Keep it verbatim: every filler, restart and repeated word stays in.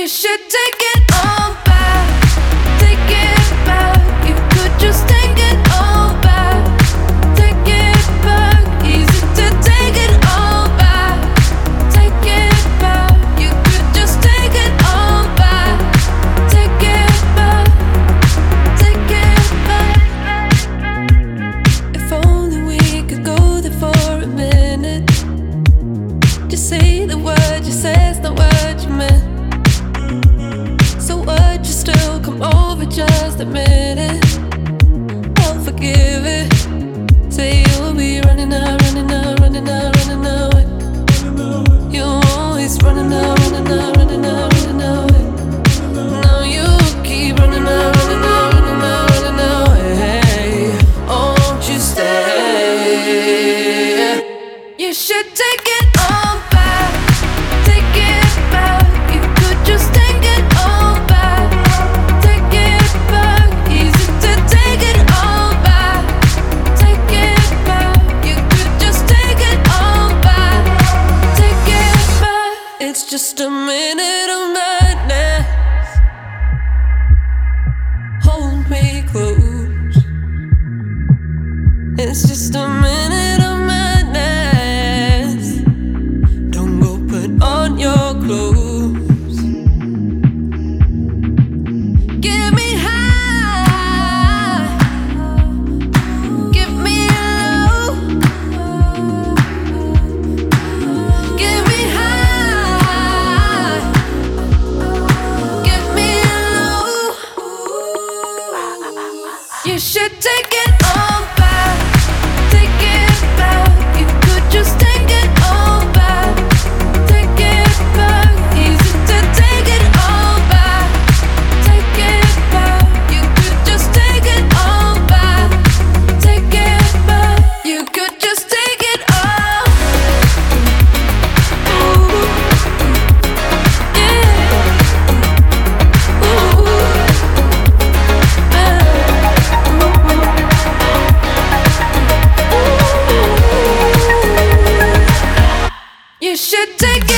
You should take it all back, take it back. You could just take it all back, take it back. Easy to take it all back, take it back. You could just take it all back, take it back, take it back. If only we could go there for a minute. Just say the word, just says the word you meant. So would you still come over, just admit it? I'll forgive it. Say you'll be running out, running out, running out, running away. You're always running out, running out, running out, running away. Now you keep running out, running out, running out, running away. Oh, won't you stay? You should take it all back, take it back. You could just take it all back, take it back. Easy to take it all back, take it back. You could just take it all back, take it back. It's just a minute of madness. Hold me close. It's just a minute of madness. Don't go put on your clothes. Get me high, get me low, get me high, get me low. You should take it all back, take it back. You could just take it all back, take it back. Easy to take it all back, take it back. You could just take it all back, take it back. You could just take it all. Ooh, yeah. Ooh, yeah. You should take it.